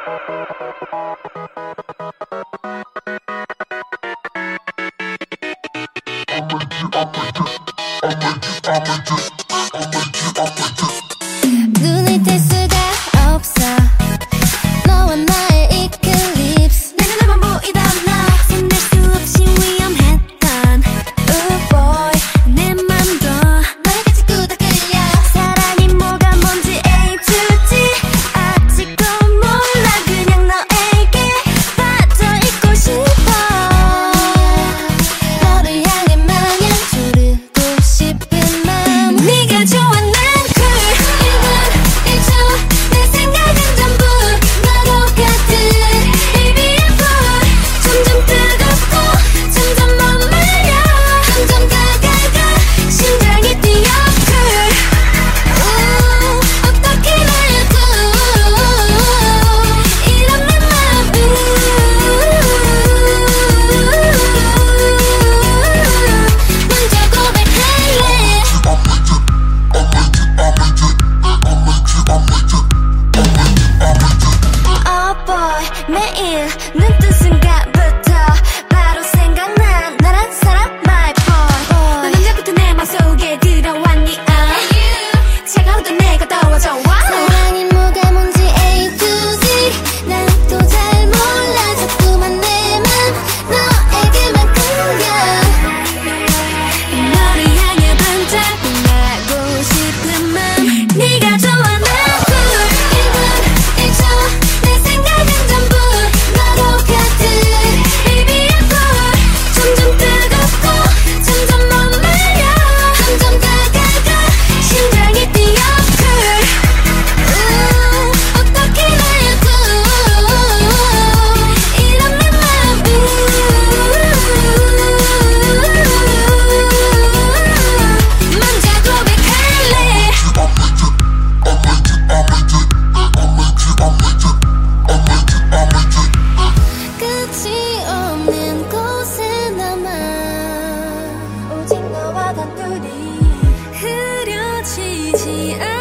눈을 뗄 수가 없어 너와 나의 이클립스 내 눈에만 보이던 너 손댈 수 없이 위험했던 Oh boy 내 맘도 너에게 자꾸 더 끌려 사랑이 뭐가 뭔지 A to Z 아직도 몰라 그냥 너에게 빠져 있고 싶어 너를 향해 마냥 조르고 싶은 맘 네가 좋아 난 매일 눈 뜬 순간부터 바로 생각나 나란 사람 my boy 넌 언제부터 내 맘속에 들어왔니 차가우던 내가 더워져 사랑이 뭐가 뭔지 A to Z 난 또 잘 몰라 자꾸만 내 맘 너에게만 끌려 너를 향해 반짝하고 싶은 맘 네가 좋아 난 흐려지지 않아